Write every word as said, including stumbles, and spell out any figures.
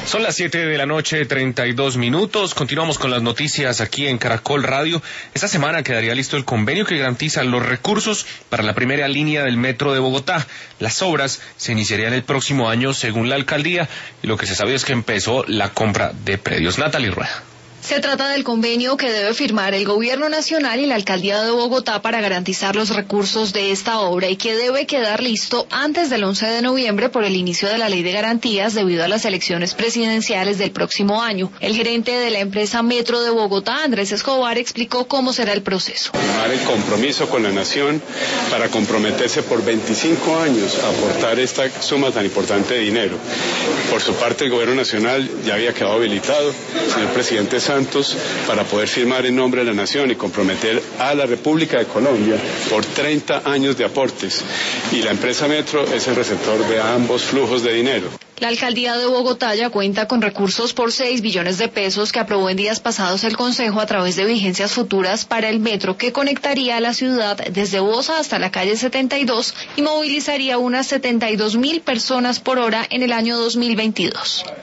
Son las siete de la noche, treinta y dos minutos. Continuamos con las noticias aquí en Caracol Radio. Esta semana quedaría listo el convenio que garantiza los recursos para la primera línea del metro de Bogotá. Las obras se iniciarían el próximo año según la alcaldía y lo que se sabe es que empezó la compra de predios. Natalie Rueda. Se trata del convenio que debe firmar el Gobierno Nacional y la Alcaldía de Bogotá para garantizar los recursos de esta obra y que debe quedar listo antes del once de noviembre por el inicio de la Ley de Garantías debido a las elecciones presidenciales del próximo año. El gerente de la empresa Metro de Bogotá, Andrés Escobar, explicó cómo será el proceso. Firmar el compromiso con la Nación para comprometerse por veinticinco años a aportar esta suma tan importante de dinero. Por su parte, el Gobierno Nacional ya había quedado habilitado, señor presidente Santos, para poder firmar en nombre de la Nación y comprometer a la República de Colombia por treinta años de aportes. Y la empresa Metro es el receptor de ambos flujos de dinero. La Alcaldía de Bogotá ya cuenta con recursos por seis billones de pesos que aprobó en días pasados el Consejo a través de vigencias futuras para el metro que conectaría a la ciudad desde Bosa hasta la calle setenta y dos y movilizaría unas setenta y dos mil personas por hora en el año dos mil veintidós.